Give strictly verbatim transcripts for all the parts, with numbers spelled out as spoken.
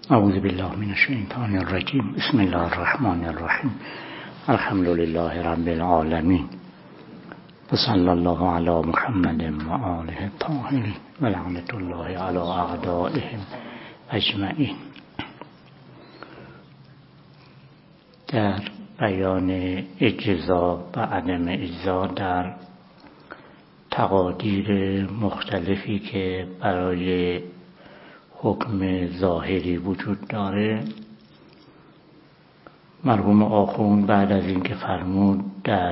اعوذ بالله من الشیطان الرجیم. بسم الله الرحمن الرحیم. الحمد لله رب العالمین و صلی الله علی محمد و آله الطاهرین و لعنت الله علی اعدائهم اجمعین. در بیان اجزا و عدم اجزا در تقادیر مختلفی که برای حکم ظاهری وجود داره، مرحوم آخوند بعد از اینکه فرمود در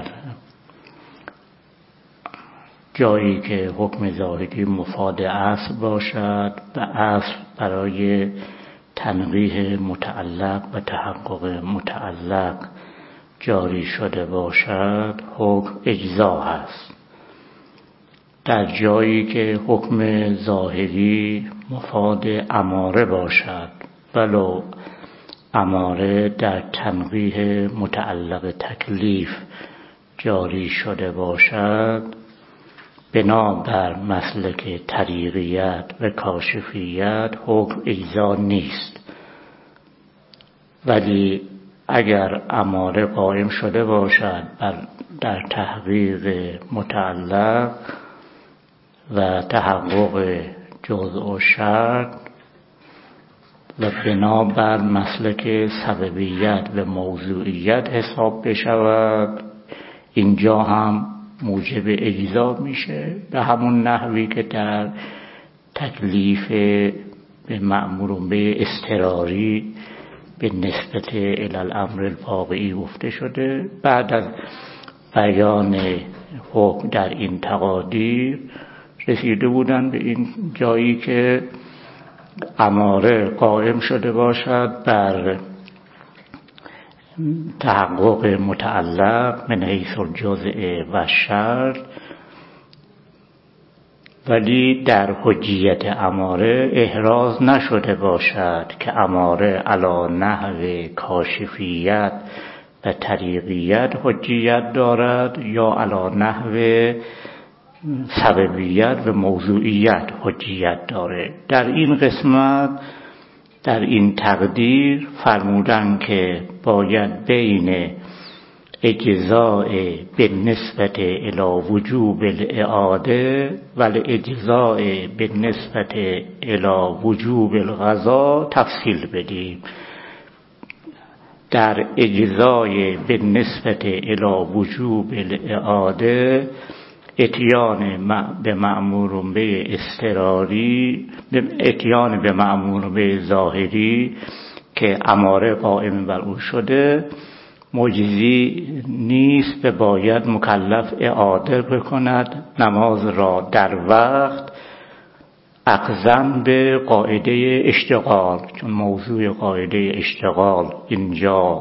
جایی که حکم ظاهری مفاد اصل باشد و اصل برای تنقیح متعلق و تحقق متعلق جاری شده باشد، حکم اجزا هست. در جایی که حکم ظاهری مفاد اماره باشد ولو اماره در تنقیح متعلق تکلیف جاری شده باشد، بنابر مسلک طریقیت و کاشفیت حکم اجزا نیست. ولی اگر اماره قائم شده باشد در تحقیق متعلق و تحقق جزء و شرط و بنابر مسلک سببیت و موضوعیت حساب بشود، اینجا هم موجب اجزا میشه، به همون نحوی که در تکلیف به مأمور به اضطراری به نسبت الی الامر الواقعی گفته شده. بعد از بیان حکم در این تقادیر رسیده بودن به این جایی که اماره قائم شده باشد بر تحقق متعلق من حیث الجزء و شرط، ولی در حجیت اماره احراز نشده باشد که اماره علی نحو کاشفیت و طریقیت حجیت دارد یا علی نحو سببیت و موضوعیت حجیت داره. در این قسمت، در این تقدیر فرمودن که باید بین اجزاء بالنسبت الی وجوب الاعاده و اجزاء بالنسبت الی وجوب القضا تفصیل بدیم. در اجزاء بالنسبت الی وجوب الاعاده اتیان به مأمور به اضطراری، اتیان به مأمور به ظاهری که اماره قائم بر او شده مجزی نیست و باید مکلف اعاده بکند نماز را در وقت، اخذاً به قاعده اشتغال، چون موضوع قاعده اشتغال اینجا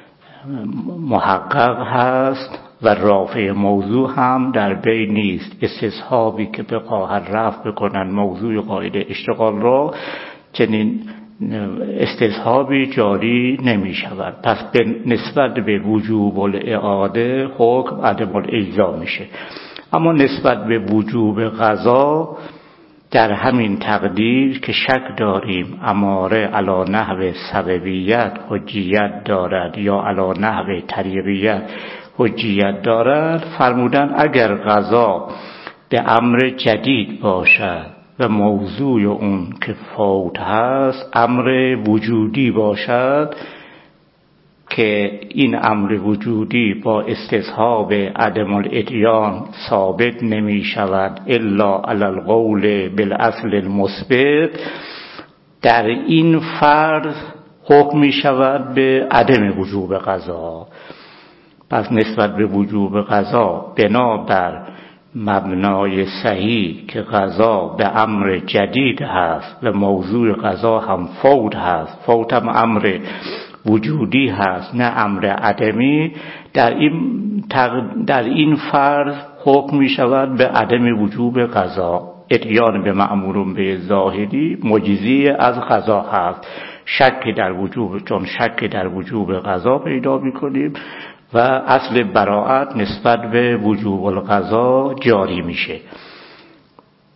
محقق هست و رافع موضوع هم در بین نیست. استصحابی که بخواهد رفع بکنن موضوع قاعده اشتغال را، چنین استصحابی جاری نمی شود. پس به نسبت به وجوب الاعاده حکم عدم الاجزا میشه. اما نسبت به وجوب قضا در همین تقدیر که شک داریم اماره علی نحو سببیت حجیت دارد یا علی نحو طریقیت حجیت دارد، فرمودن اگر قضا به امر جدید باشد و موضوع اون که فوت هست امر وجودی باشد که این امر وجودی با استصحاب عدم الاتیان ثابت نمی شود الا علی القول بالاصل المثبت، در این فرض حکم می شود به عدم وجوب قضا. پس نسبت به وجوب قضا بنابر مبنای صحیح که قضا به امر جدید هست و موضوع قضا هم فوت هست، فوت هم امر وجودی هست نه امر عدمی، در این در این فرض حکم می شود به عدم وجوب قضا. اتیان به مأمور به ظاهری مجزی از قضا هست. شک در وجوب، چون شک در وجوب قضا پیدا می کنیم و اصل براءت نسبت به وجوب القضا جاری میشه.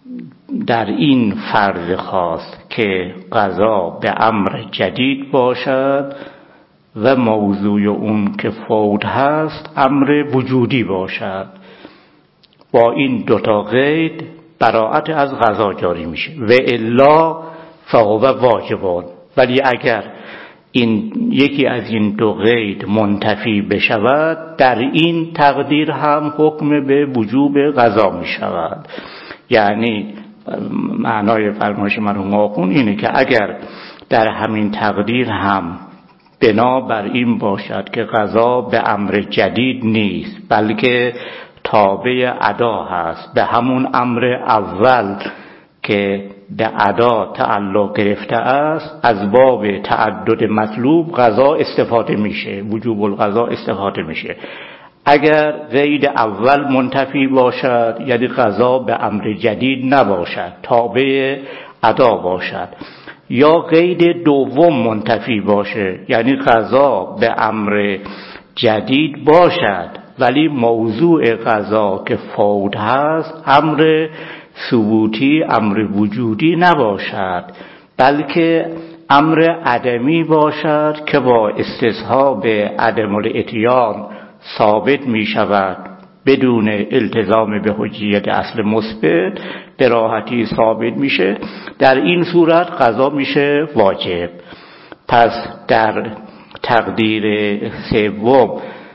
در این فرض خاست که قضا به امر جدید باشد و موضوع اون که فوت هست امر وجودی باشد. با این دوتا قید براءت از قضا جاری میشه و الا فهو واجبون. ولی اگر این یکی از این دو قید منتفی بشود در این تقدیر هم حکم به وجوب قضا می شود. یعنی معنای فرمایش مرحوم آخوند اینه که اگر در همین تقدیر هم بنا بر این باشد که قضا به امر جدید نیست بلکه تابع ادا هست به همون امر اول که به ادا تعلق گرفته است، از باب تعدد مطلوب قضا استفاده میشه، وجوب القضا استفاده میشه. اگر قید اول منتفی باشد یعنی قضا به امر جدید نباشد، تابع ادا باشد، یا قید دوم منتفی باشه یعنی قضا به امر جدید باشد ولی موضوع قضا که فوت هست امر ثبوتی، امر وجودی نباشد بلکه امر عدمی باشد که با استصحاب عدم الاتیان ثابت می شود، بدون التزام به حجیت اصل مثبت به راحتی ثابت میشه. در این صورت قضا میشه واجب. پس در تقدیر سوم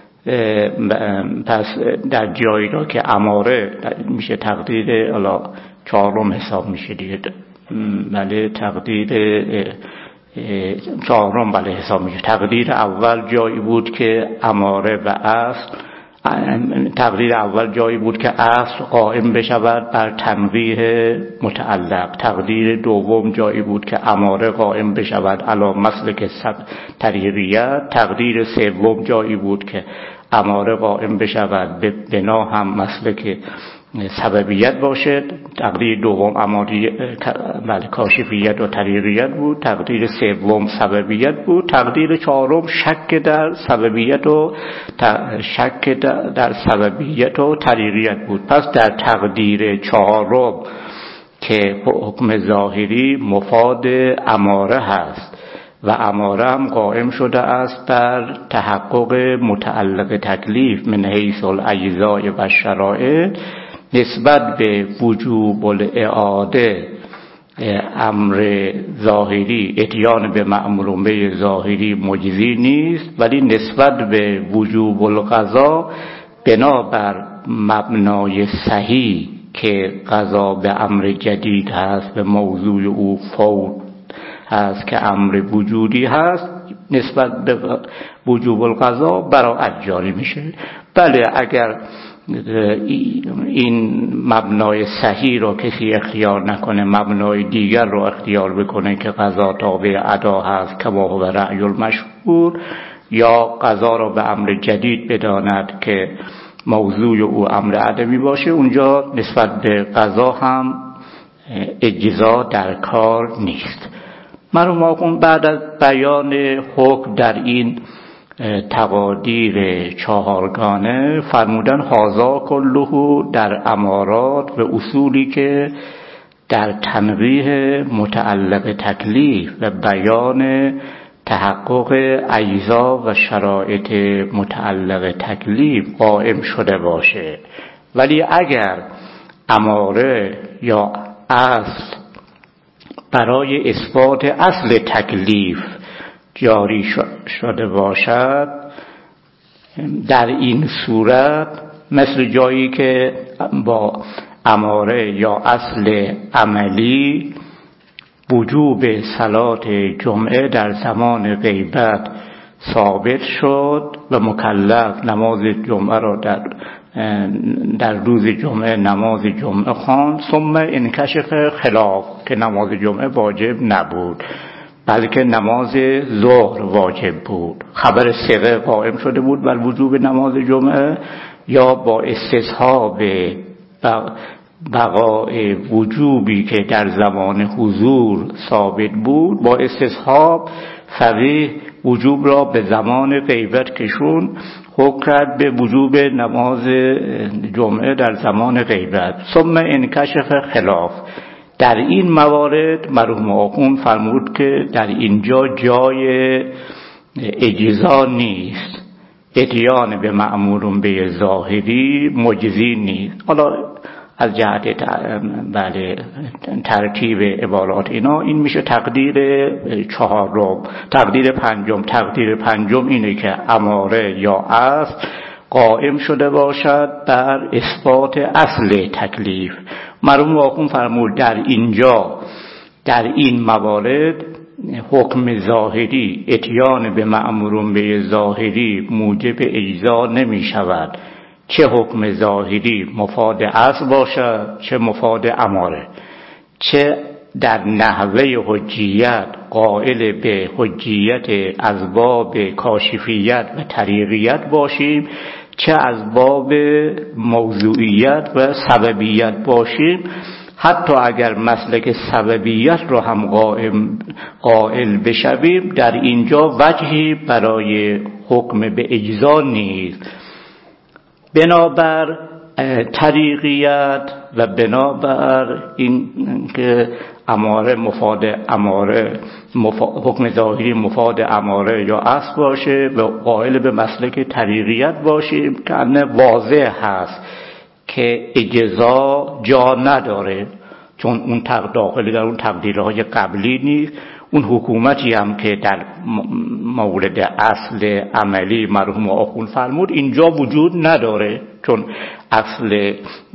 پس در جایی را که اماره میشه تقدیر الا چهارم حساب میشه دیگه، بله تقدیر چهارم بله حساب میشه. تقدیر اول جایی بود که اماره و اصل، تقدیر اول جایی بود که اصل قائم بشود بر تنویه متعلق. تقدیر دوم جایی بود که اماره قائم بشود علی مسلک طریقیت. تقدیر سوم جایی بود که اماره قائم بشود به بنا هم مسلک سببیت باشد. تقدیر دوم اماری بله کاشفیت و طریقیت بود. تقدیر سوم سببیت بود. تقدیر چهارم شک در سببیت و شک در سببیت و طریقیت بود. پس در تقدیر چهارم که حکم ظاهری مفاد اماره هست و اماره هم قائم شده است بر تحقق متعلق تکلیف من حیث الاجزاء و شرایط، نسبت به وجوب الاعاده امر ظاهری اتیان به مأموره ظاهری مجزی نیست، ولی نسبت به وجوب القضا بنابر مبنای صحیح که قضا به امر جدید هست و موضوع او فوت هست که امر وجودی هست، نسبت به وجوب القضا براءت جاری میشه. بله اگر این مبنای صحیح رو کسی اختیار نکنه، مبنای دیگر رو اختیار بکنه که قضا تابع ادا هست که با هو رأی المشهور، یا قضا رو به امر جدید بداند که موضوع او امر عدمی باشه، اونجا نسبت به قضا هم اجزا در کار نیست. مرحوم آخوند بعد از بیان حکم در این تقادیر چهارگانه فرمودن هازا کلهو در امارات و اصولی که در تنویه متعلق تکلیف و بیان تحقق اجزا و شرایط متعلق تکلیف قائم شده باشه. ولی اگر اماره یا اصل برای اثبات اصل تکلیف جاری شده باشد، در این صورت مثل جایی که با اماره یا اصل عملی وجوب صلات جمعه در زمان غیبت ثابت شد و مکلف نماز جمعه را در در روز جمعه نماز جمعه خواند، ثم انکشف خلاف که نماز جمعه واجب نبود بلکه نماز ظهر واجب بود، خبر ثقه قائم شده بود بر وجوب نماز جمعه، یا با استصحاب بقای وجوبی که در زمان حضور ثابت بود، با استصحاب فقیه وجوب را به زمان غیبت کشون، حکم کرد به وجوب نماز جمعه در زمان غیبت. ثم انکشف خلاف. در این موارد مرحوم آخوند فرمود که در اینجا جای اجزا نیست، اتیان به مأمور به ظاهری مجزی نیست. حالا از جهت بله ترتیب عبارات اینا این میشه تقدیر چهارم. تقدیر پنجم تقدیر پنجم اینه که اماره یا اصل قائم شده باشد بر اثبات اصل تکلیف. مرحوم آخوند فرمود در اینجا در این موارد حکم ظاهری، اتیان به مأمور به ظاهری موجب اجزا نمی شود، چه حکم ظاهری مفاد اصل باشد چه مفاد اماره، چه در نحوه حجیت قائل به حجیت از باب کاشفیت و طریقیت باشیم، چه از باب موضوعیت و سببیت باشیم. حتی اگر مسلک سببیت رو هم قائم قائل بشویم، در اینجا وجهی برای حکم به اجزا نیست. بنابر طریقیت و بنابر این که اماره مفاد اماره مفاد حکم ظاهری مفاد اماره یا اصل باشه و قائل به مسلک طریقیت باشیم که واضح هست که اجزا جا نداره، چون اون داخل در اون تقدیرهای قبلی نیست. اون حکومتی هم که در مورد اصل عملی مرحوم آخوند فرمود اینجا وجود نداره، چون اصل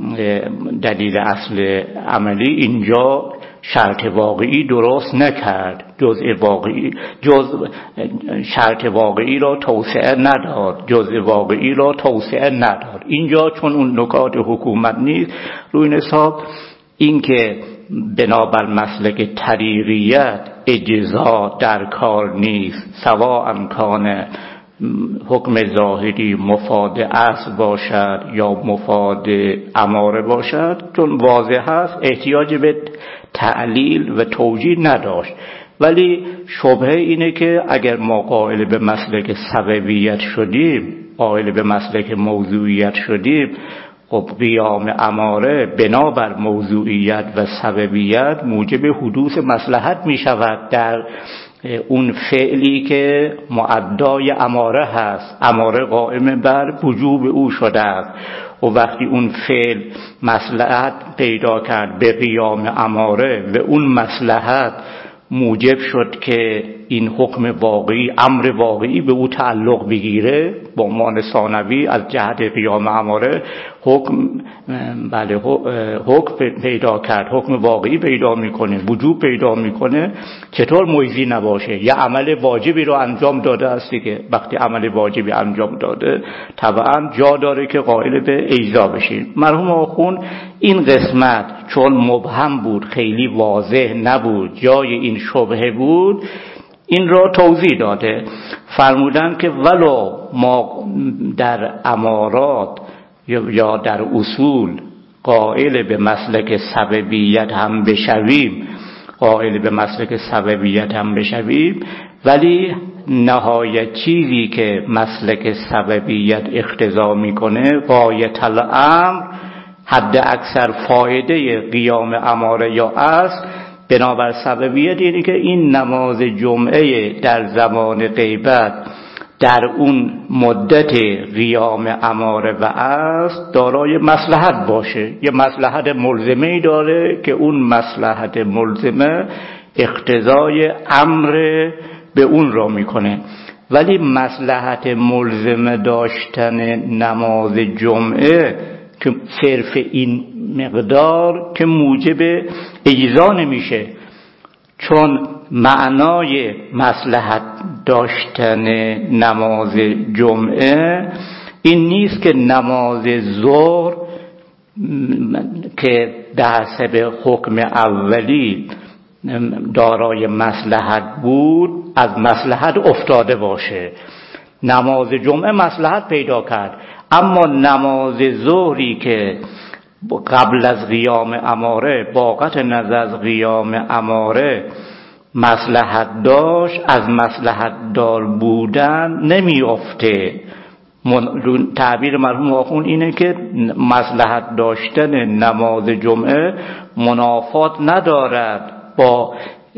دلیل اصل عملی اینجا شرط واقعی درست نکرد، جزء واقعی جز شرط واقعی را توسعه نداد، جزء واقعی را توسعه نداد. اینجا چون اون نکات حکومت نیست، روی این حساب این که بنابر مسلک طریقیت اجزا در کار نیست، سواء امکان حکم ظاهری مفاد اصل باشد یا مفاد اماره باشد، چون واضح هست احتیاج به تعلیل و توجیه نداشت. ولی شبهه اینه که اگر ما قائل به مسلک سببیت شدیم، قائل به مسلک موضوعیت شدیم، خب قیام اماره بنابر موضوعیت و سببیت موجب حدوث مصلحت می شود در اون فعلی که مؤدای اماره هست. اماره قائم بر وجوب او شده است و وقتی اون فعل مصلحت پیدا کرد به قیام اماره و اون مصلحت موجب شد که این حکم واقعی، امر واقعی به او تعلق بگیره، با عنوان ثانوی از جهت قیام اماره حکم بله حکم پیدا کرد، حکم واقعی پیدا میکنه، وجوب پیدا میکنه، چطور مجزی نباشه؟ یه عمل واجبی رو انجام داده است که وقتی عمل واجبی انجام داده طبعا جا داره که قائل به اجزا بشیم. مرحوم آخوند این قسمت چون مبهم بود، خیلی واضح نبود، جای این شبهه بود، این را توضیح داده. فرمودن که ولو ما در امارات یا در اصول قائل به مسلک سببیت هم بشویم قائل به مسلک سببیت هم بشویم ولی نهایت چیزی که مسلک سببیت اقتضا میکنه غایت الامر، حد اکثر فایده قیام اماره یا اصل بنابر سببیت اینه که این نماز جمعه در زمان غیبت در اون مدت قیام اماره و اصل دارای مصلحت باشه. یه مصلحت ملزمه‌ای داره که اون مصلحت ملزمه اقتضای امر به اون را میکنه. ولی مصلحت ملزمه داشتن نماز جمعه که صرف این مقدار که موجب اجزا نمیشه، چون معنای مصلحت داشتن نماز جمعه این نیست که نماز ظهر که در حسب حکم اولی دارای مصلحت بود از مصلحت افتاده باشه. نماز جمعه مصلحت پیدا کرد، اما نماز ظهری که قبل از قیام اماره با قطع نظر از قیام اماره مصلحت داشت، از مصلحت دار بودن نمی افته، تعبیر مرحوم آخوند اینه که مصلحت داشتن نماز جمعه منافات ندارد با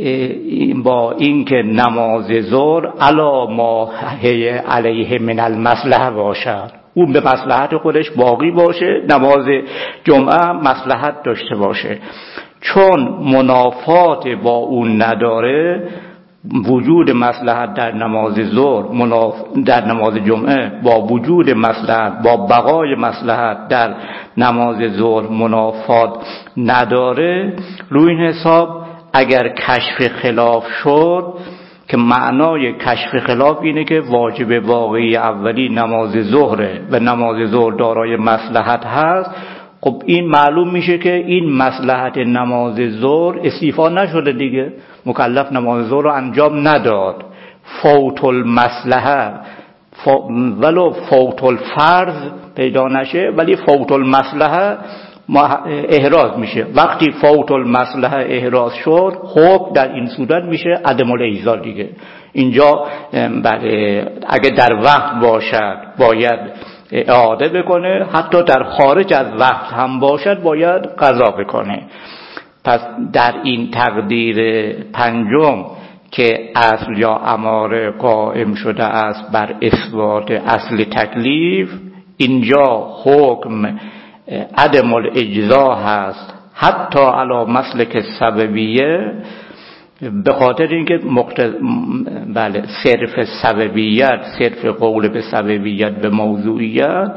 با اینکه نماز ظهر علی ما هی علیه من المصلحه باشد، اون به مصلحت خودش باقی باشه، نماز جمعه مصلحت داشته باشه. چون منافات با اون نداره، وجود مصلحت در نماز ظهر مناف... در نماز جمعه با وجود مصلحت با بقای مصلحت در نماز ظهر منافات نداره، روی این حساب اگر کشف خلاف شد، که معنای کشف خلاف اینه که واجب واقعی اولی نماز ظهره و نماز ظهر دارای مصلحت هست، خب این معلوم میشه که این مصلحت نماز ظهر استیفا نشده دیگه، مکلف نماز ظهر رو انجام نداد. فوت المصلحه ف... ولو فوت الفرض پیدا نشه، ولی فوت المصلحه احراز میشه. وقتی فوت المصلحه احراز شد، حکم در این صورت میشه عدم الاجزا دیگه. اینجا بله اگه در وقت باشد باید اعاده بکنه، حتی در خارج از وقت هم باشد باید قضا بکنه. پس در این تقدیر پنجم که اصل یا اماره قائم شده است بر اثبات اصل تکلیف، اینجا حکم عدم الاجزا هست حتی علی مسلک سببیه، به خاطر اینکه مقتض... بله صرف سببیت، صرف قول به سببیت به موضوعیت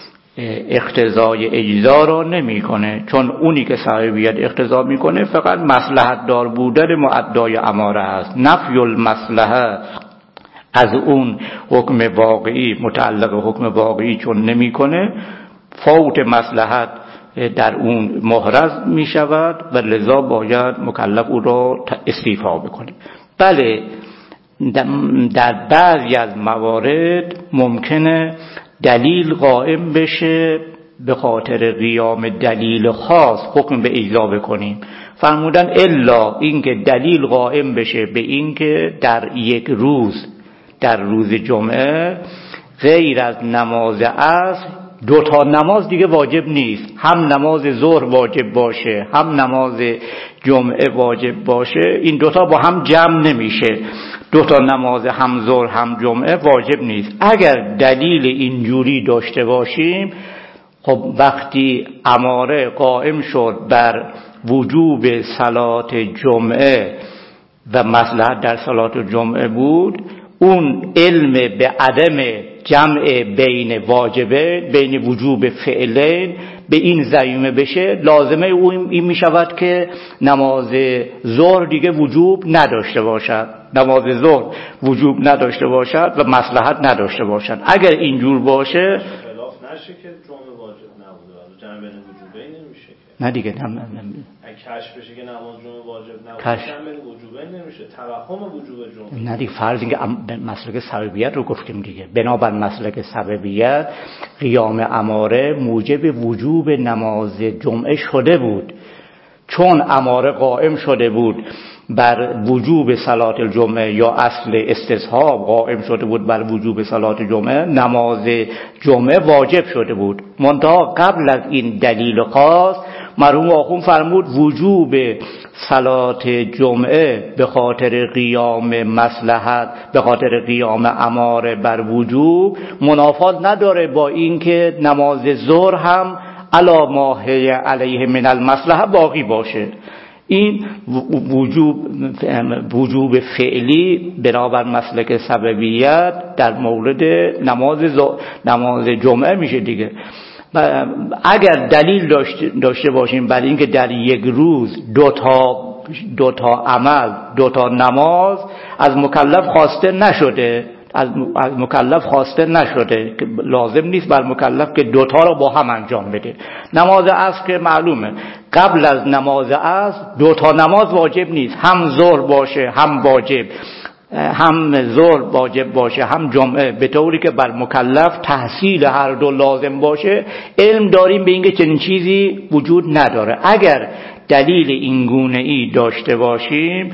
اقتضای اجزا را نمی کنه، چون اونی که سببیت اقتضا میکنه فقط مصلحت دار بودن مؤدای اماره است. نفی المصلحه از اون حکم واقعی متعلق حکم واقعی چون نمی کنه، فوت مصلحت در اون محرز می شود و لذا باید مکلف او را استیفا بکنه. بله در بعضی از موارد ممکنه دلیل قائم بشه، به خاطر قیام دلیل خاص حکم به اجزا بکنیم. فرمودن الا اینکه دلیل قائم بشه به اینکه در یک روز، در روز جمعه، غیر از نماز عصر دو تا نماز دیگه واجب نیست، هم نماز ظهر واجب باشه هم نماز جمعه واجب باشه، این دوتا با هم جمع نمیشه، دو تا نماز هم ظهر هم جمعه واجب نیست. اگر دلیل اینجوری داشته باشیم، خب وقتی اماره قائم شد بر وجوب صلات جمعه و مصلحت در صلات جمعه بود، اون علم به عدم جمع بین واجبه، بین وجوب فعلین به این زعیمه بشه، لازمه او این می شود که نماز ظهر دیگه وجوب نداشته باشد، نماز ظهر وجوب نداشته باشد و مصلحت نداشته باشد. اگر اینجور باشه خلاف نشه که جمعه واجب نبوده، جمع بین وجوبه نمیشه که نه دیگه نه نه کشف بشه که نماز جمعه واجب نبوده، کش... جمع بین وجوبه نمیشه، توهم وجوب جمعه. نه دیگه فرض اینکه مسلک سببیت رو گفتیم دیگه، بنابر مسلک سببیت قیام اماره موجب وجوب نماز جمعه شده بود، چون اماره قائم شده بود بر وجوب صلات الجمعه یا اصل استصحاب قائم شده بود بر وجوب صلات جمعه، نماز جمعه واجب شده بود. منتها قبل از این دلیل خاص مرحوم آخوند فرمود وجوب صلات جمعه به خاطر قیام مصلحت، به خاطر قیام اماره بر وجوب منافات نداره با اینکه نماز ظهر هم علی ما هی علیه من المصلحه باقی باشه. این وجوب وجوب فعلی بنابر مسلک سببیت در مورد نماز نماز جمعه میشه دیگه. اگر دلیل داشته باشیم برای اینکه در یک روز دو تا دو تا عمل، دو تا نماز از مکلف خواسته نشده، از مکلف خواسته نشده که لازم نیست بر مکلف که دوتا رو با هم انجام بده. نماز عصر که معلومه قبل از نماز عصر دوتا نماز واجب نیست، هم ظهر باشه هم واجب، هم ظهر واجب باشه هم جمعه، به طوری که بر مکلف تحصیل هر دو لازم باشه. علم داریم به اینکه چنین چیزی وجود نداره. اگر دلیل این گونه ای داشته باشیم،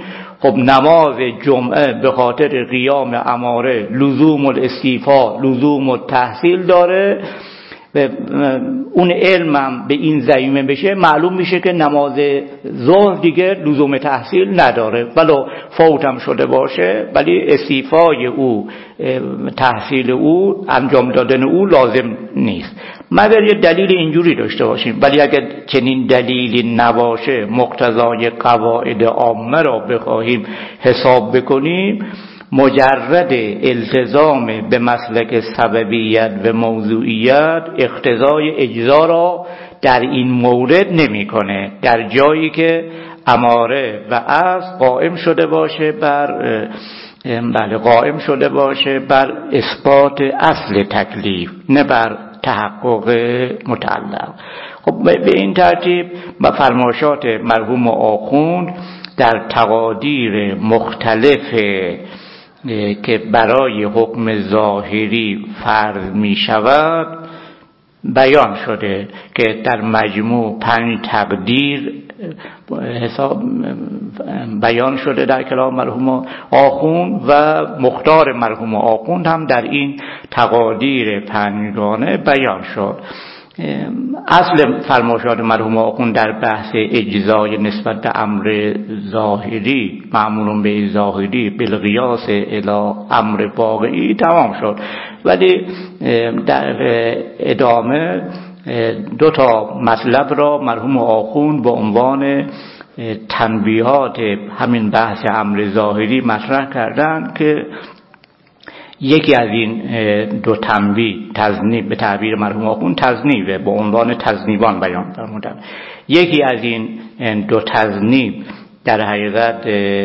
خب نماز جمعه به خاطر قیام اماره لزوم الاستیفا، لزوم التحصیل داره، اون علمم به این زمینه بشه، معلوم میشه که نماز ظهر دیگه لزوم تحصیل نداره، ولو فوتم شده باشه، ولی استیفای او، تحصیل او، انجام دادن او لازم نیست، مگر یه دلیل اینجوری داشته باشیم. ولی اگر چنین دلیلی نباشه، مقتضای قواعد عامه را بخواهیم حساب بکنیم، مجرد التزام به مسلک سببیت و موضوعیت اقتضای اجزا را در این مورد نمی‌کنه، در جایی که اماره و اصل قائم شده باشه بر بله قائم شده باشه بر اثبات اصل تکلیف، نه بر تحقق متعلق. خب به این ترتیب فرمایشات مرحوم آخوند در تقادیر مختلف که برای حکم ظاهری فرض می شود بیان شده که در مجموع پنج تقدیر حساب بیان شده در کلام مرحوم آخوند و مختار مرحوم آخوند هم در این تقادیر پنجگانه بیان شد. اصل فرمایشات مرحوم آخوند در بحث اجزای نسبت به امر ظاهری، معمول به ظاهری بالقیاس الی امر واقعی تمام شد، ولی در ادامه دو تا مطلب را مرحوم آخوند با عنوان تنبیهات همین بحث امر ظاهری مطرح کردند که یکی از این دو تنبیه، تذنیب به تعبیر مرحوم آخوند تذنیبه، با عنوان تذنیبان بیان فرمودند. یکی از این دو تذنیب در حقیقت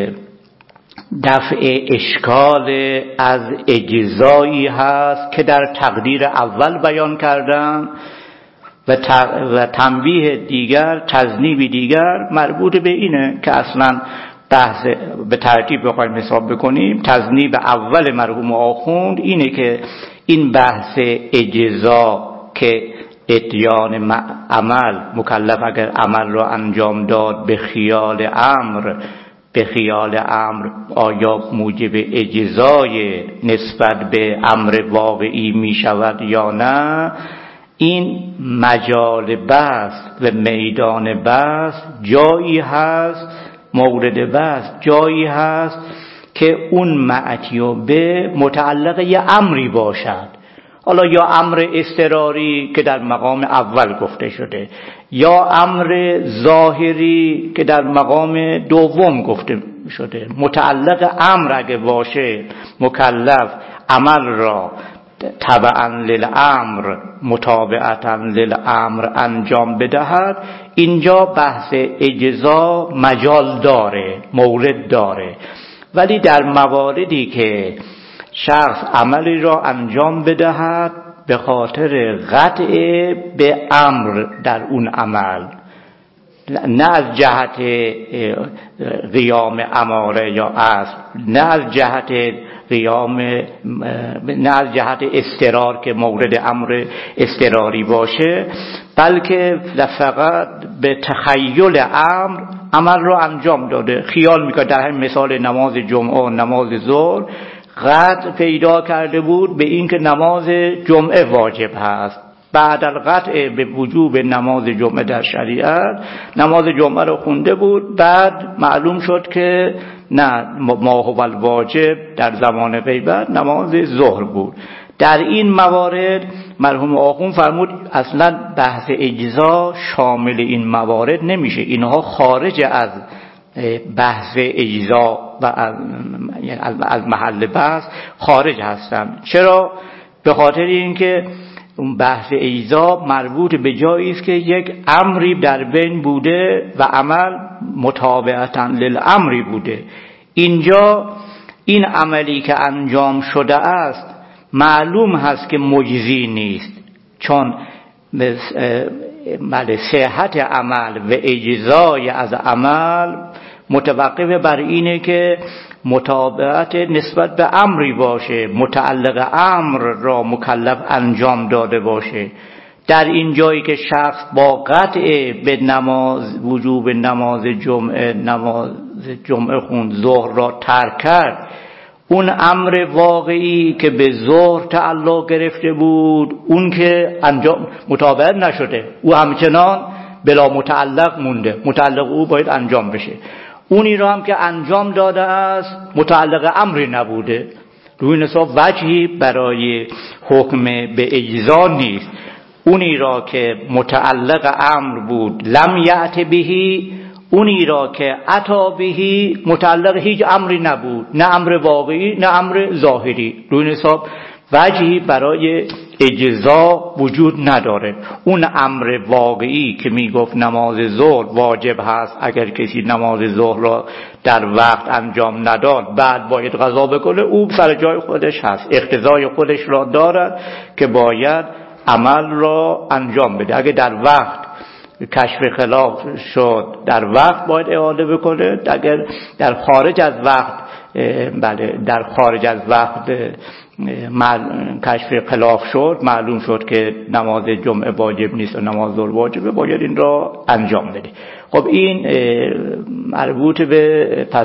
دفع اشکال از اجزایی هست که در تقدیر اول بیان کردن و تنبیه دیگر، تذنیب دیگر مربوط به اینه که اصلا بحث به ترتیب بخوایم حساب بکنیم، تذنیب اول مرحوم آخوند اینه که این بحث اجزا که اتیان عمل، مکلف اگر عمل را انجام داد به خیال امر، به خیال امر آیا موجب اجزای نسبت به امر واقعی می شود یا نه، این مجال بحث و میدان بحث جایی هست، مورد بحث جایی هست که اون معتیوبه متعلق یه امری باشد، حالا یا امر اضطراری که در مقام اول گفته شده، یا امر ظاهری که در مقام دوم گفته شده. متعلق امر اگه باشه، مکلف عمل را تبعا للامر، متابعتا للامر انجام بدهد، اینجا بحث اجزا مجال داره، مورد داره. ولی در مواردی که شخص عملی را انجام بدهد به خاطر قطع به امر در اون عمل، نه از جهت قیام اماره یا اصل، نه از جهت قیام، نه از جهت اضطرار که مورد امر اضطراری باشه، بلکه فقط به تخیل امر عمل رو انجام داده، خیال میکنه. در همین مثال نماز جمعه و نماز ظهر قطع پیدا کرده بود به این که نماز جمعه واجب هست، بعد القطع به وجوب نماز جمعه در شریعت نماز جمعه رو خونده بود، بعد معلوم شد که نه، ما هو الواجب در زمان غیبت نماز ظهر بود. در این موارد مرحوم آخوند فرمود اصلا بحث اجزا شامل این موارد نمیشه، اینها خارج از بحث اجزا و از محل بحث خارج هستند. چرا؟ به خاطر اینکه اون بحث اجزا مربوط به جایی است که یک امری در بین بوده و عمل متابعتا للامری بوده. اینجا این عملی که انجام شده است معلوم هست که مجزی نیست، چون بله صحت عمل و اجزای از عمل متوقف بر اینه که متابعت نسبت به امری باشه، متعلق امر را مکلف انجام داده باشه. در این جایی که شخص با قطع به نماز، وجوب نماز جمعه، نماز جمعه خوند، ظهر را ترک کرد، اون امر واقعی که به ظهر تعلق گرفته بود اون که انجام متابعت نشده، او همچنان بلا متعلق مونده، متعلق او باید انجام بشه. اونی را هم که انجام داده است متعلق امری نبوده، روی این حساب وجهی برای حکم به اجزا نیست. اونی را که متعلق امر بود لم یأت بهی، اونی را که اتی بهی متعلق هیچ امری نبود، نه امر واقعی نه امر ظاهری، روی این حساب وجهی برای اجزا وجود نداره. اون امر واقعی که میگفت نماز ظهر واجب هست، اگر کسی نماز ظهر را در وقت انجام نداد بعد باید قضا بکنه، او سر جای خودش هست، اقتضای خودش را دارد که باید عمل را انجام بده. اگر در وقت کشف خلاف شد در وقت باید اعاده بکنه، اگر در خارج از وقت بله در خارج از وقت کشف خلاف شد، معلوم شد که نماز جمعه واجب نیست و نماز ظهر واجبه، باید این را انجام بده. خب این مربوط به پس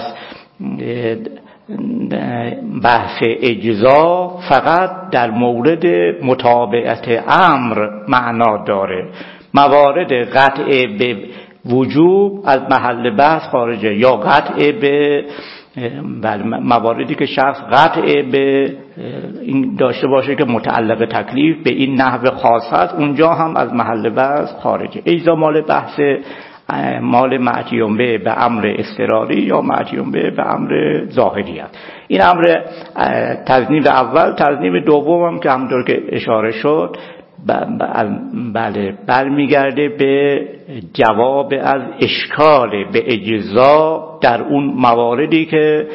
بحث اجزا فقط در مورد متابعت امر معنا داره. موارد قطع به وجوب از محل بحث خارجه، یا قطع به بله مواردی که شخص قطع به این داشته باشه که متعلق تکلیف به این نحو خاص هست، اونجا هم از محل بحث خارجه. اجزا مال بحث مال معتیون به به امر اضطراری یا معتیون به به امر ظاهری است. این امر تذنیب اول. تذنیب دوم هم که همونطور که اشاره شد بله برمیگرده به جواب از اشکال به اجزا در اون مواردی که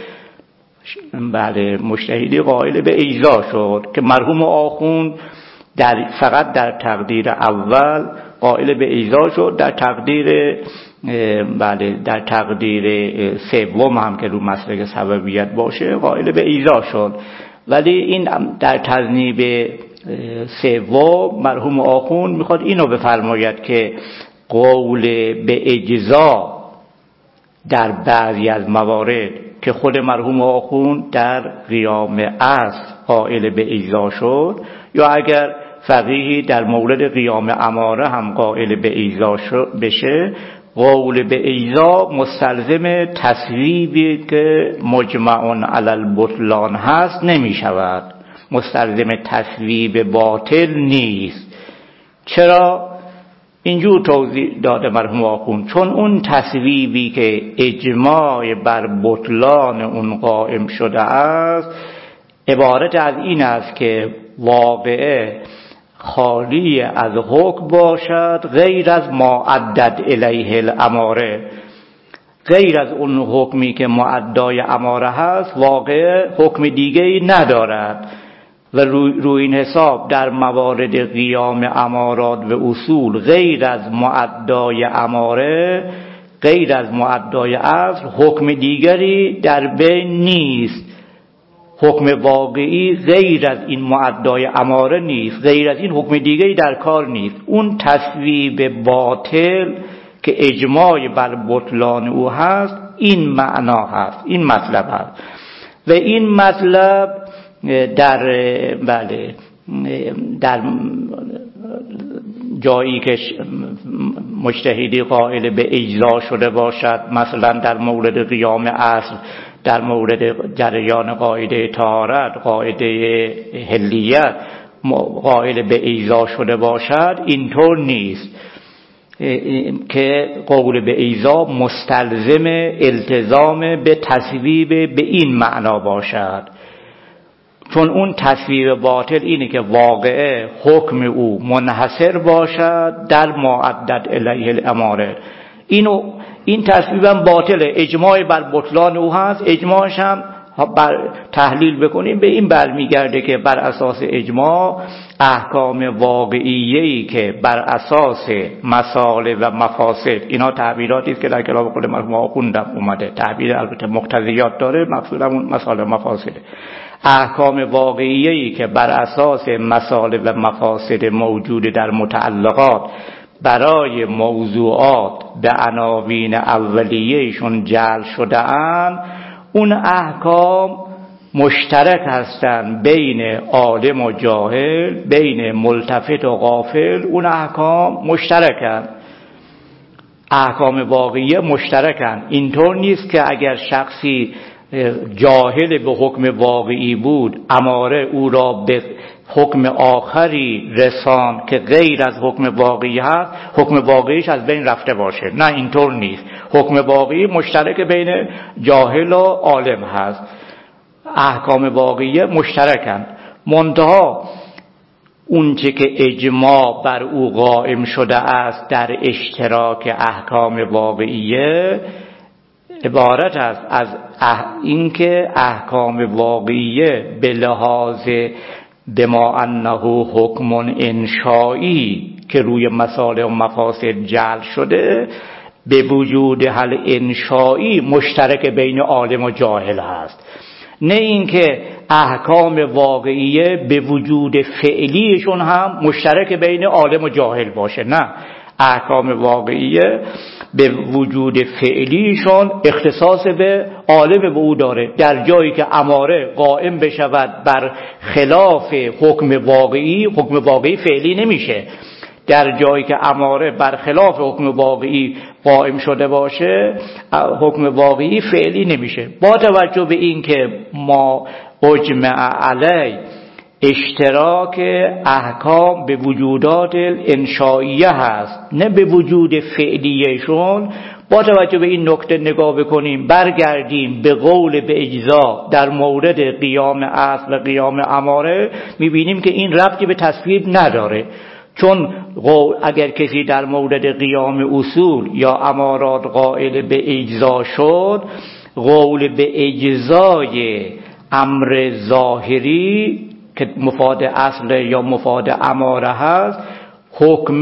بله مجتهدی قائل به اجزا شد که مرحوم آخوند در فقط در تقدیر اول قائل به اجزا شد، در تقدیر بله در تقدیر سوم هم که رو مسلک سببیت باشه قائل به اجزا شد. ولی این در تذنیب سوم مرحوم آخوند میخواد اینو بفرماید که قول به اجزا در بعضی از موارد که خود مرحوم آخوند در قیام اصل قائل به اجزا شد، یا اگر فقیهی در مورد قیام اماره هم قائل به اجزا بشه، قول به اجزا مستلزم تصویبی که مجمعون علی البطلان هست نمی شود، مستلزم تصویب باطل نیست. چرا؟ اینجور توضیح داده مرحوم آخوند، چون اون تصویبی که اجماع بر بطلان اون قائم شده است عبارت از این است که واقعه خالی از حکم باشد غیر از ما عدد الیه الاماره، غیر از اون حکمی که معدای اماره هست واقعه حکم دیگه‌ای ندارد و روی, روی این حساب در موارد قیام امارات و اصول غیر از معدای اماره، غیر از معدای اصل حکم دیگری در بین نیست. حکم واقعی غیر از این معدای اماره نیست، غیر از این حکم دیگری در کار نیست. اون تصویب باطل که اجماع بر بطلان او هست این معنا هست، این مطلب هست. و این مطلب در بله در جایی که مجتهدی قائل به اجزا شده باشد، مثلا در مورد قیام اصل، در مورد جریان قاعده طهارت، قاعده حلیت قائل به اجزا شده باشد، اینطور نیست که قول به اجزا مستلزم التزام به تصویب به این معنا باشد. چون اون تصویب باطل اینه که واقعه حکم او منحصر باشد در معدد الیه الاماره. اینو این تصویب هم باطله، اجماع بر بطلان او هست. اجماعش هم بر تحلیل بکنیم به این برمیگرده که بر اساس اجماع احکام واقعیه‌ای که بر اساس مصالح و مفاسد، اینا تعبیراتی است که در کلام خود مرحوم آخوند اومده، تعبیر البته مقتضیات داره، مقصود همون مصالح و مفاسده. احکام واقعیه‌ای که بر اساس مصالح و مفاسد موجود در متعلقات برای موضوعات به عناوین اولیهشون جعل شده اند، اون احکام مشترک هستند بین عالم و جاهل، بین ملتفت و غافل. اون احکام مشترکن، احکام واقعیه مشترکن. اینطور نیست که اگر شخصی جاهل به حکم واقعی بود، اماره او را به حکم آخری رسان که غیر از حکم واقعی هست، حکم واقعیش از بین رفته باشه. نه، اینطور نیست. حکم واقعی مشترک بین جاهل و عالم هست، احکام واقعیه مشترکن. منتها اونچه که اجماع بر او قائم شده است در اشتراک احکام واقعیه عبارت است از اینکه احکام واقعیه به لحاظ بما انه حکم انشایی که روی مصالح و مفاسد جعل شده، به وجود حل انشایی مشترک بین عالم و جاهل هست. نه اینکه احکام واقعیه به وجود فعلیشون هم مشترک بین عالم و جاهل باشه. نه، احکام واقعیه به وجود فعلیشون اختصاص به عالم به او داره. در جایی که اماره قائم بشود بر خلاف حکم واقعی، حکم واقعی فعلی نمیشه. در جایی که اماره بر خلاف حکم واقعی قائم شده باشه، حکم واقعی فعلی نمیشه. با توجه به این که ما اجمع علی اشتراک احکام به وجودات انشائیه هست، نه به وجود فعلیشون، با توجه به این نکته نگاه بکنیم، برگردیم به قول به اجزا در مورد قیام اصل و قیام اماره، میبینیم که این ربطی به تصویب نداره. چون اگر کسی در مورد قیام اصول یا امارات قائل به اجزا شد، قول به اجزای امر ظاهری که مفاد اصل یا مفاد اماره هست، حکم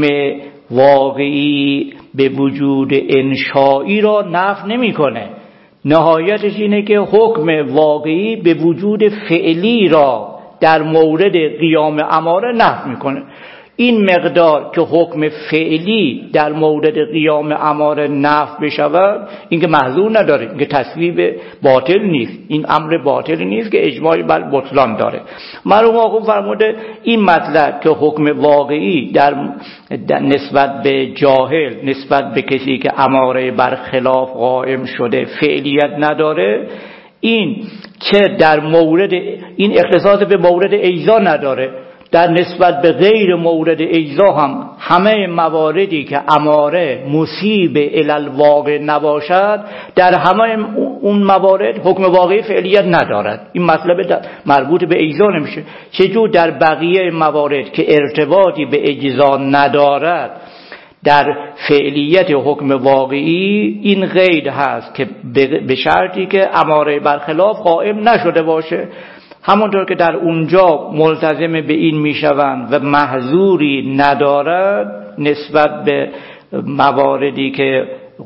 واقعی به وجود انشایی را نفی نمی‌کنه. نهایتش اینه که حکم واقعی به وجود فعلی را در مورد قیام اماره نفی می‌کنه. این مقدار که حکم فعلی در مورد قیام اماره نفی بشود، این که محظور نداره، این که تصویب باطل نیست، این امر باطل نیست که اجماعی بر بطلان داره. مرحوم آقا فرموده این مطلب که حکم واقعی در, در نسبت به جاهل، نسبت به کسی که اماره بر خلاف قائم شده فعلیت نداره، این چه در مورد این اختصاص به مورد اجزا نداره، در نسبت به غیر مورد اجزا هم همه مواردی که اماره مصیب الالواقع نباشد، در همه اون موارد حکم واقعی فعلیت ندارد. این مطلب مربوط به اجزا نمیشه. چجور در بقیه موارد که ارتباطی به اجزا ندارد، در فعلیت حکم واقعی این قید هست که به شرطی که اماره برخلاف قائم نشده باشه. همونطور که در اونجا ملتزم به این میشوند و محظوری ندارد نسبت به مواردی که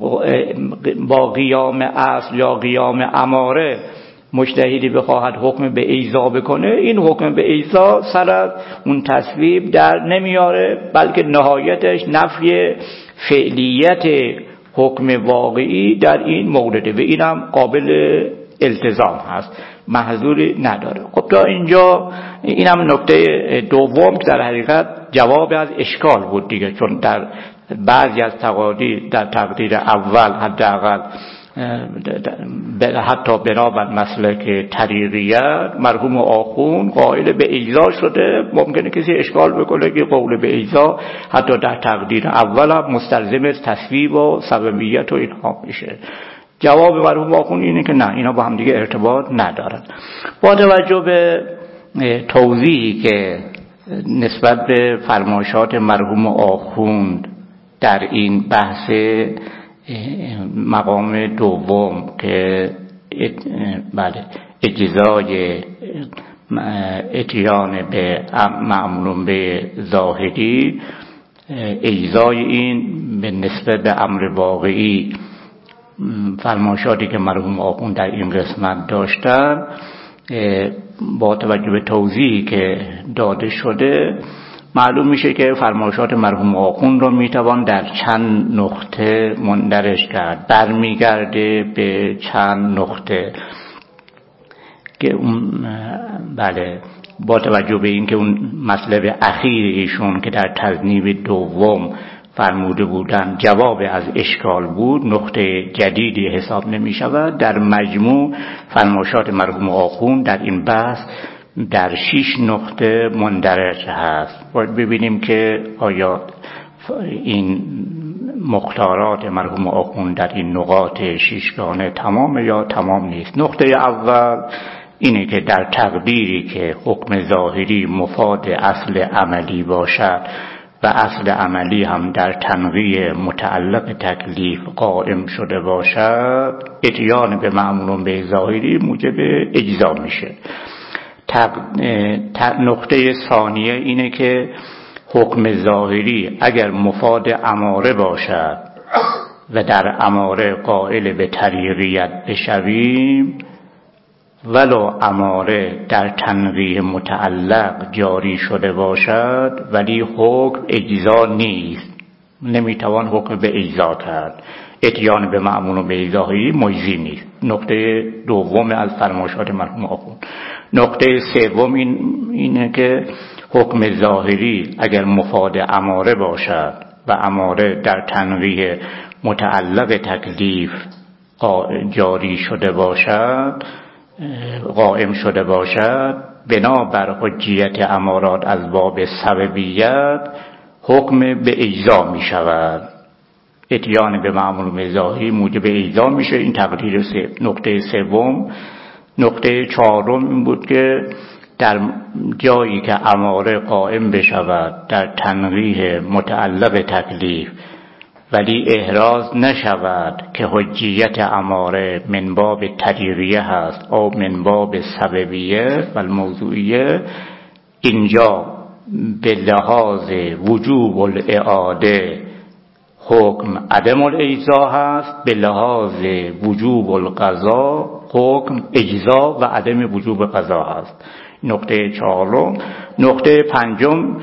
با قیام اصل یا قیام اماره مجتهدی بخواهد حکم به اجزا بکنه، این حکم به اجزا سر از اون تصویب در نمیاره، بلکه نهایتش نفی فعلیت حکم واقعی در این مورده و اینم قابل التزام هست، محظوری نداره. خب تا اینجا اینم نکته دوم که در حقیقت جواب از اشکال بود دیگه، چون در بعضی از تقادیر در تقدیر اول حداقل حتی بنابر مسلک طریقیت مرحوم آخوند قائل به اجزا شده. ممکنه کسی اشکال بکنه که قول به اجزا حتی در تقدیر اول هم مستلزم تصویب و سببیت و اینها میشه. جواب مرحوم آخوند اینه که نه، اینا با هم دیگه ارتباط ندارن. با توجه به توضیحی که نسبت به فرمایشات مرحوم آخوند در این بحث مقام دوم که بله اجزای اتیان به معمول به ظاهری، اجزای این به نسبت به امر واقعی، فرمایشاتی که مرحوم آخوند در این قسمت داشتن با توجه به توضیحی که داده شده، معلوم میشه که فرمایشات مرحوم آخوند رو میتوان در چند نقطه مندرج کرد. برمیگرده به چند نقطه که اون بله با توجه به این که اون مطلب اخیر ایشون که در تذنیب دوم فرموده بودن جواب از اشکال بود، نقطه جدیدی حساب نمی شود. در مجموع فرمایشات مرحوم آخوند در این بحث در شش نقطه مندرج هست. باید ببینیم که آیا این مختارات مرحوم آخوند در این نقاط ششگانه تمام یا تمام نیست. نقطه اول اینه که در تقدیری که حکم ظاهری مفاد اصل عملی باشد و اصل عملی هم در تنویع متعلق تکلیف قائم شده باشد، اتیان به مأمور به ظاهری موجب اجزا میشه. نقطه ثانیه اینه که حکم ظاهری اگر مفاد اماره باشد و در اماره قائل به طریقیت بشویم، ولو اماره در تنویع متعلق جاری شده باشد ولی حکم اجزا نیست، نمیتوان حکم به اجزا کرد. اتیان به مأمور به ظاهری مجزی نیست. نقطه دوم از فرمایشات مرحوم آخوند. نقطه سوم این اینه که حکم ظاهری اگر مفاد اماره باشد و اماره در تنویع متعلق تکلیف جاری شده باشد قائم شده باشد، بنابر حجیت امارات از باب سببیت حکم به اجزا می شود. اتیان به مأمور به ظاهری موجب اجزا میشه. این تقدیر سه. نقطه سوم. نقطه چهارم این بود که در جایی که اماره قائم بشود در تنویع متعلق تکلیف ولی احراز نشود که حجیت اماره من باب تدیریه هست او من باب سببیه و الموضوعیه، اینجا به لحاظ وجوب الاعاده حکم عدم الاجزا هست، به لحاظ وجوب القضا حکم اجزا و عدم وجوب قضا هست. نقطه چهارم. نقطه پنجم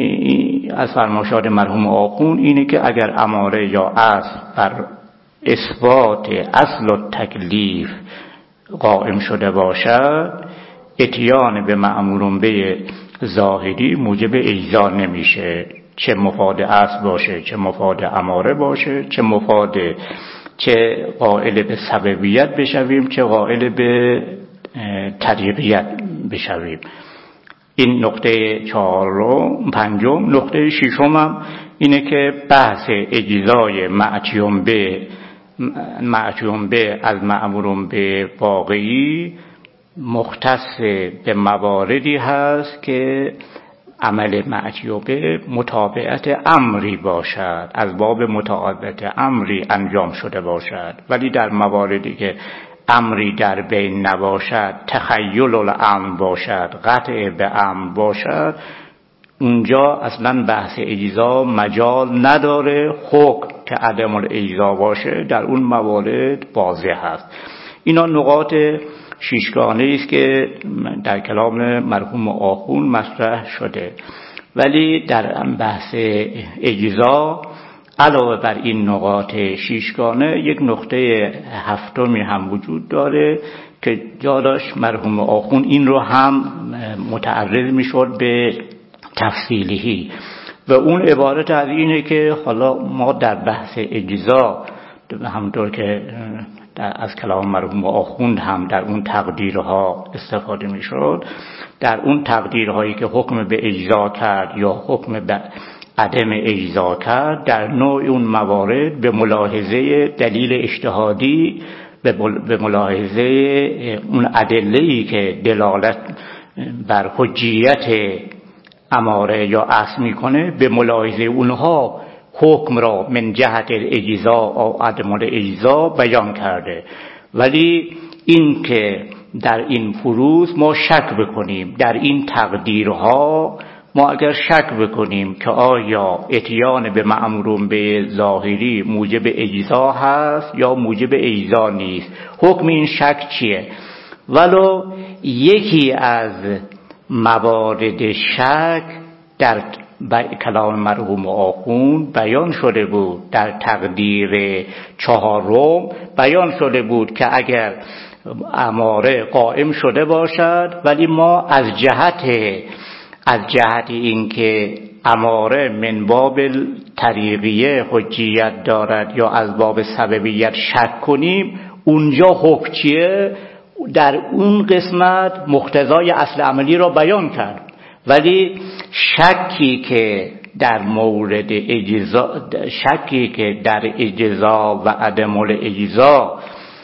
از فرمایشات مرحوم آخوند اینه که اگر اماره یا اصل بر اثبات اصل و تکلیف قائم شده باشد، اتیان به مأمور به ظاهری موجب اجزا نمیشه، چه مفاد اصل باشه، چه مفاد اماره باشه، چه مفاد چه قائل به سببیت بشویم، چه قائل به طریقیت بشویم. این نقطه چهارم. پنجم. نقطه ششم هم اینه که بحث اجزای معتیون به معتیون به از مأمور به واقعی مختص به مواردی هست که عمل معتیون به متابعت امری باشد، از باب متابعت امری انجام شده باشد، ولی در مواردی که امری در بین نباشد، تخیل الامر باشد، قطع به امر باشد، اونجا اصلا بحث اجزا مجال نداره. حکم که عدم الاجزا باشه در اون موارد واضح هست. اینا نقاط شیشگانه است که در کلام مرحوم آخوند مطرح شده، ولی در بحث اجزا علاوه بر این نقاط شیشگانه یک نقطه هفتمی هم وجود داره که جاداش مرحوم آخوند این رو هم متعرض میشد به تفصیلی و اون عبارت از اینه که حالا ما در بحث اجزا همونطور که از کلام مرحوم آخوند هم در اون تقدیرها استفاده میشد، در اون تقدیرهایی که حکم به اجزا کرد یا حکم به عدم اجزا کرد، در نوع اون موارد به ملاحظه دلیل اجتهادی، به ملاحظه اون ادله‌ای که دلالت بر حجیت اماره یا اصل میکنه، به ملاحظه اونها حکم را من جهت الاجزا و عدم الاجزا بیان کرده. ولی این که در این فروض ما شک بکنیم، در این تقدیرها ما اگر شک بکنیم که آیا اتیان به مأمور به ظاهری موجب اجزا هست یا موجب اجزا نیست، حکم این شک چیه؟ ولو یکی از موارد شک در کلام مرحوم آخوند بیان شده بود، در تقدیر چهارم بیان شده بود که اگر اماره قائم شده باشد، ولی ما از جهت از جهت اینکه اماره من باب طریقیه حجیت دارد یا از باب سببیت شک کنیم، اونجا حکم چیه؟ در اون قسمت مقتضای اصل عملی را بیان کرد. ولی شکی که در مورد اجزا شکی که در اجزا و عدم الاجزا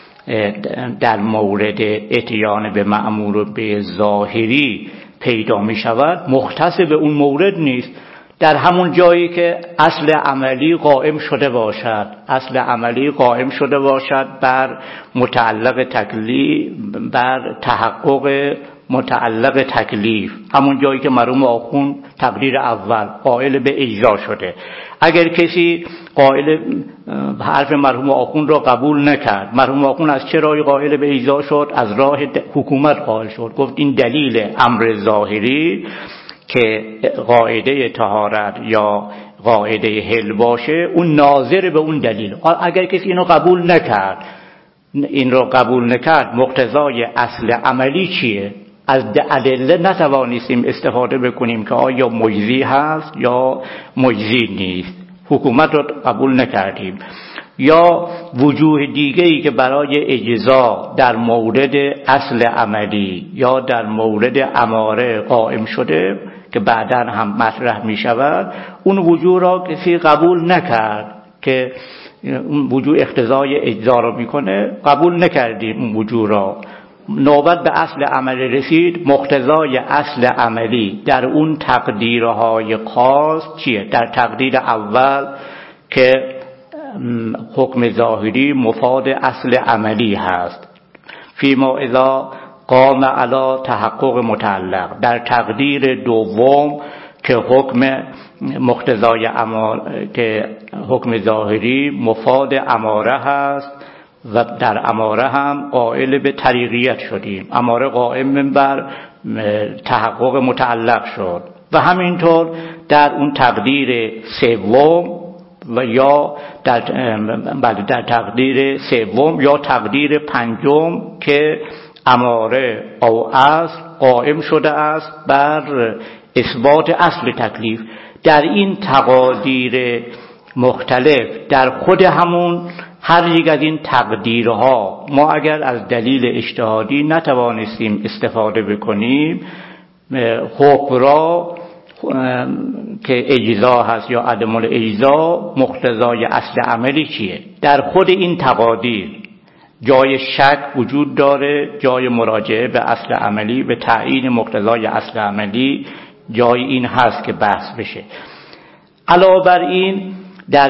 در مورد اتیان به مأمور و به ظاهری پیدا می شود، مختص به اون مورد نیست. در همون جایی که اصل عملی قائم شده باشد، اصل عملی قائم شده باشد بر متعلق تکلیف، بر تحقق متعلق تکلیف، همون جایی که مرحوم آخوند تقدیر اول قائل به اجزا شده. اگر کسی قائل حرف مرحوم آخوند را قبول نکرد، مرحوم آخوند از چه راهی قائل به اجزا شد؟ از راه حکومت قائل شد. گفت این دلیل امر ظاهری که قاعده طهارت یا قاعده حل باشه، اون ناظر به اون دلیل. اگر کسی اینو قبول نکرد، این رو قبول نکرد، مقتضای اصل عملی چیه؟ از ادله نتوانستیم استفاده بکنیم که آیا مجزی هست یا مجزی نیست، حکومت رو قبول نکردیم. یا وجوه دیگه‌ای که برای اجزا در مورد اصل عملی یا در مورد اماره قائم شده که بعداً هم مطرح می شود، اون وجوه را کسی قبول نکرد که اون وجوه اقتضای اجزا را میکنه، قبول نکردیم اون وجوه را. نوبت به اصل عملی رسید، مقتضای اصل عملی در اون تقدیرهای خاص چیه؟ در تقدیر اول که حکم ظاهری مفاد اصل عملی هست، فیما اذا قام علی تحقق متعلق. در تقدیر دوم که حکم مقتضای اماره، که حکم ظاهری مفاد اماره هست و در اماره هم قائل به طریقیت شدیم، اماره قائم بر تحقق متعلق شد. و همینطور در اون تقدیر سوم و یا در بعد در تقدیر سوم یا تقدیر پنجم که اماره او اصل قائم شده است بر اثبات اصل تکلیف. در این تقادیر مختلف در خود همون هر یک از این تقدیرها ما اگر از دلیل اجتهادی نتوانستیم استفاده بکنیم، حکم را که اجزا هست یا عدم الاجزا مقتضای اصل عملی چیه؟ در خود این تقادیر جای شک وجود داره، جای مراجعه به اصل عملی، به تعیین مقتضای اصل عملی جای این هست که بحث بشه. علاوه بر این در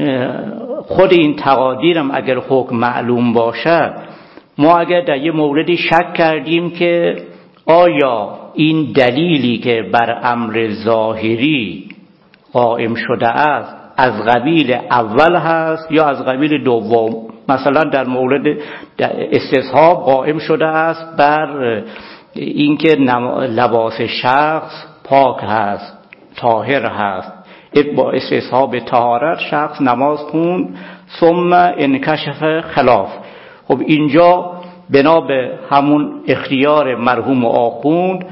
خود این تقادیرم اگر حکم معلوم باشد، ما اگر در یه موردی شک کردیم که آیا این دلیلی که بر امر ظاهری قائم شده است از قبیل اول هست یا از قبیل دوم، مثلا در مورد استصحاب قائم شده است بر اینکه لباس شخص پاک هست، طاهر هست، با استصحاب طهارت شخص نماز خوند ثم انکشف خلاف. خب اینجا بنا به همون اختیار مرحوم آخوند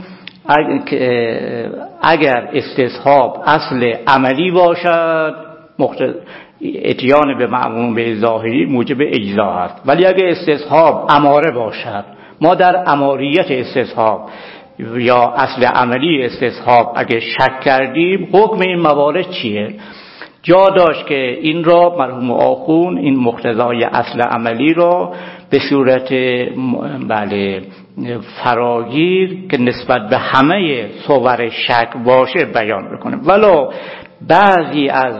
اگر استصحاب اصل عملی باشد، اتیان به مأمور به ظاهری موجب اجزا هست. ولی اگر استصحاب اماره باشد، ما در اماریت استصحاب یا اصل عملی استصحاب اگه شک کردیم، حکم این موارد چیه؟ جا داشت که این را مرحوم آخوند این مقتضای اصل عملی را به صورت بله فراگیر که نسبت به همه صور شک باشه بیان بکنه، ولو بعضی از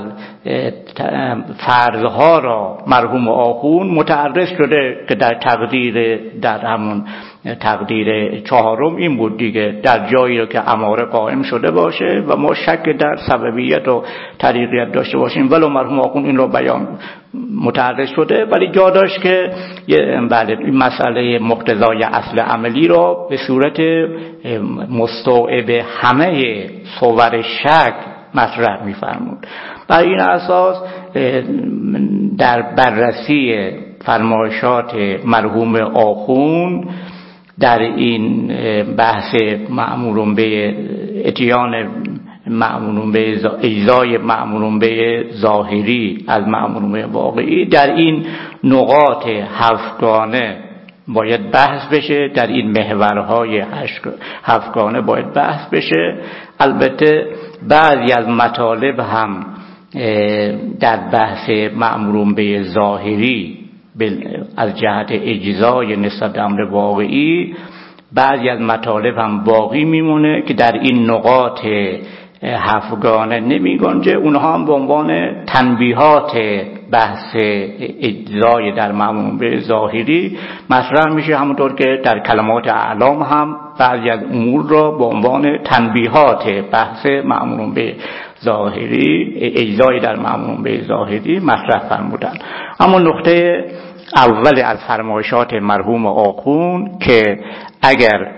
فرضها را مرحوم آخوند متعرض شده که در تقدیر در همون تقدیر چهارم این بود دیگه، در جایی که اماره قائم شده باشه و ما شک در سببیت و طریقیت داشته باشیم، ولو مرحوم آخوند این رو بیان متعرض شده، ولی جا داشت که بله این مسئله مقتضای اصل عملی را به صورت مستوعب همه صور شک مطرح می‌فرمود. بر این اساس در بررسی فرمایشات مرحوم آخوند در این بحث مأمورون به اتیان مأمورون به اجزای مأمورون به ظاهری از مأمورون به واقعی، در این نقاط هفتگانه باید بحث بشه، در این محورهای هفتگانه باید بحث بشه. البته بعضی از مطالب هم در بحث مأمورون به ظاهری از جهت اجزای نسبت امر واقعی بعضی از مطالب هم باقی میمونه که در این نقاط هفتگانه نمیگنجه. اونها هم به عنوان تنبیهات بحث اجزای در مأمورون به ظاهری مطرح میشه، همونطور که در کلمات اعلام هم بعضی از امور را به عنوان تنبیهات بحث مأمورون به ظاهری اجزای در مأمورون به ظاهری مطرح فرمودن. اما نقطه اول از فرمایشات مرحوم آخوند که اگر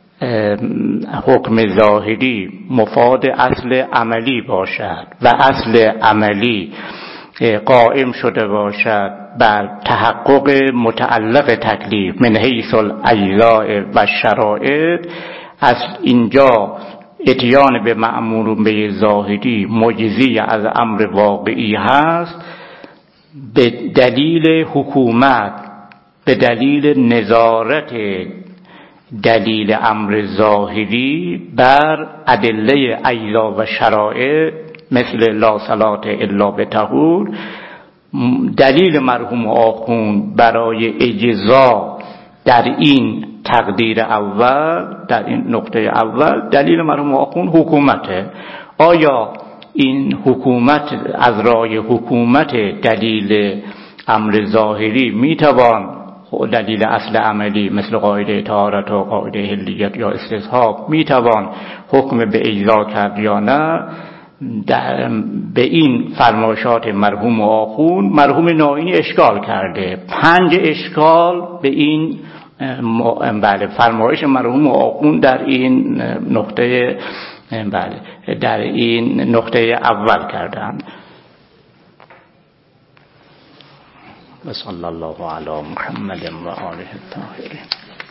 حکم ظاهری مفاد اصل عملی باشد و اصل عملی قائم شده باشد بر تحقق متعلق تکلیف من حیث الاجزاء و شرایط، از اینجا اتیان به مأمور به ظاهری مجزی از امر واقعی هست به دلیل حکومت، به دلیل نظارت دلیل امر ظاهری بر ادله اجزا و شرایط مثل لا صلاة الا بطهور. دلیل مرحوم آخوند برای اجزا در این تقدیر اول، در این نقطه اول، دلیل مرحوم آخوند حکومته. آیا این حکومت از رای حکومت دلیل امر ظاهری میتوان دلیل اصل عملی مثل قاعده طهارت و قاعده حلیت یا استصحاب میتوان حکم به اجزا کرد یا نه؟ در به این فرمایشات مرحوم آخوند مرحوم نائینی اشکال کرده. پنج اشکال به این بله فرمایش مرحوم آخوند در این نقطه بله در این نقطه اول کردند. و صلی الله علی محمد و آله الطاهرین.